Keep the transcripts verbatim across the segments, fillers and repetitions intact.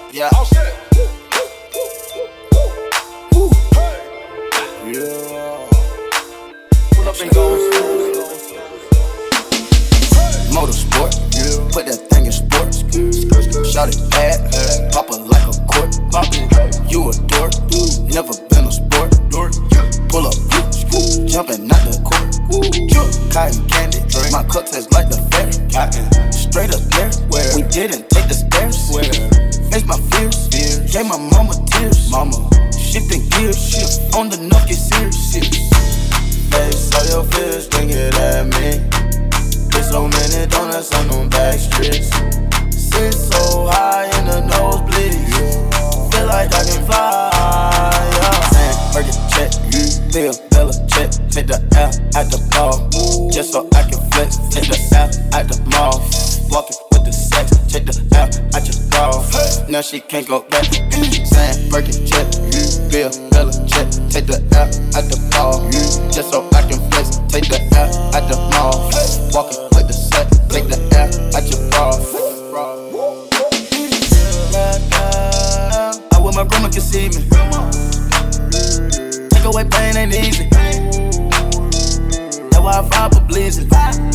Yeah. All set. Woo. Yeah. Pull up and go. Motorsport, yeah. Put that thing in sports. Shout it bad, pop it like a court. You a dork, never been a sport. Pull up, jumping out the court. Cotton candy, my cup tastes like the fair. Straight up there, we didn't take the stairs. Face my fears, gave my mama tears. Mama, shifting gears, on the nuff, get serious. Face all your fears, bring it at me. There's so many donuts on them back streets. Sit so high in the nosebleeds. Feel like I can fly, yeah. Sam, Burger check, Bill, Bella check. Take the L at the ball, just so I can flex. Take the L at the mall, walking with the sex. Take the L at your bra, now she can't go back. Sam, Burger check, Bill, Bella check. Take the L at the ball, just so I can flex. Take the L at the mall, walking with the sex. Take the L at your bra. I wish my grandma could see me. Take away pain ain't easy. That's why I vibe for blazing.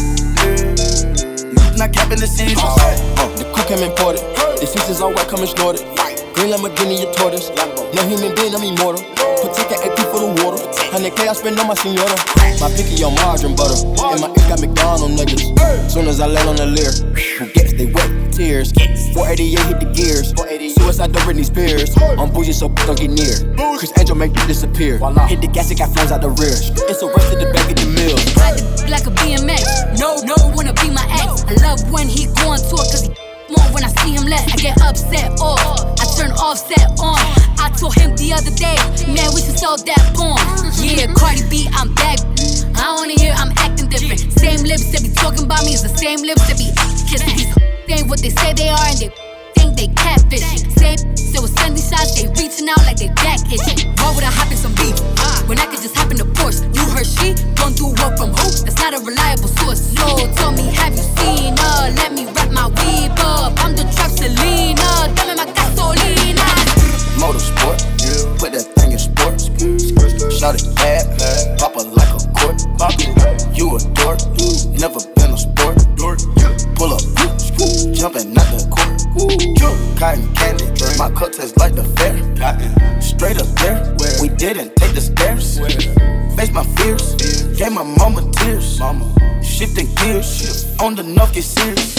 Not capping the season. Uh, the cook came imported. The seasons all white, come snorted. Green Lamborghini, your tortoise. No human being, I'm immortal. Put ticket A P for the water. one hundred K I spend on my senora. My picky on margarine butter. And my ink got McDonald's niggas. Soon as I land on the leer, who gets they wet tears. four eighty-eight hit the gears. Suicide to Britney Spears. I'm bougie, so don't get near. Chris Angel make you disappear. Hit the gas, it got flames out the rear. It's a rush to the back of the mill. Ride the like a B M X. No, no, wanna be my ex. I love when he go on tour, cause he more when I see him less. I get upset off, I turn offset on. I told him the other day, man, we should sell that porn. Yeah, Cardi B, I'm back. I wanna hear I'm acting different. Same lips that be talking about me is the same lips that be kissing. These ain't what they say they are, and they think they catfishing. Same, so with Sunday shots, they reaching out like they back itching. Why would I hop in some beef when I could just hop in the Porsche? You heard she gon' do work from who? That's not a reliable source. So tell me, have you seen her? Let me wrap my weave up. I'm the trap Selena, dame my gasolina. Motorsport, put that thing in sports. Shout it bad, pop it like a court. You a dork, never been a sport. Pull up, jumping out the court. Cotton candy, my cup tastes like the fair. Straight up there, we didn't take the stairs. Face my fears, gave my mama tears. Shifting gears, on the nuff, get serious.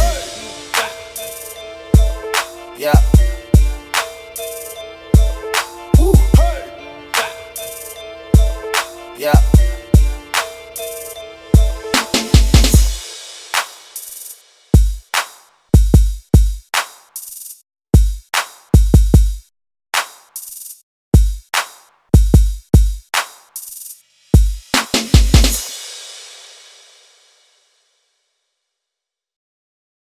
Yeah. Woo. Yeah.